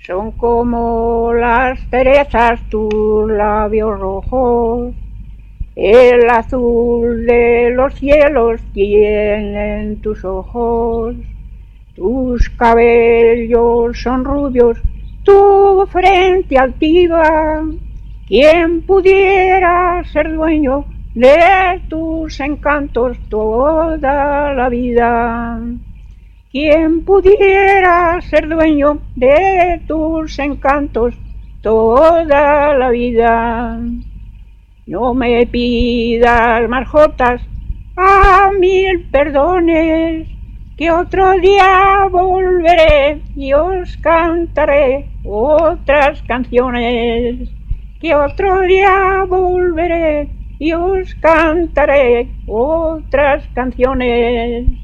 Son como las cerezas tus labios rojos, el azul de los cielos tienen tus ojos, tus cabellos son rubios, tu frente altiva. ¿Quién pudiera ser dueño de tus encantos toda la vida? ¿Quién pudiera ser dueño de tus encantos toda la vida? No me pidas más jotas a 1000 perdones, que otro día volveré y os cantaré otras canciones. Que otro día volveré y os cantaré otras canciones.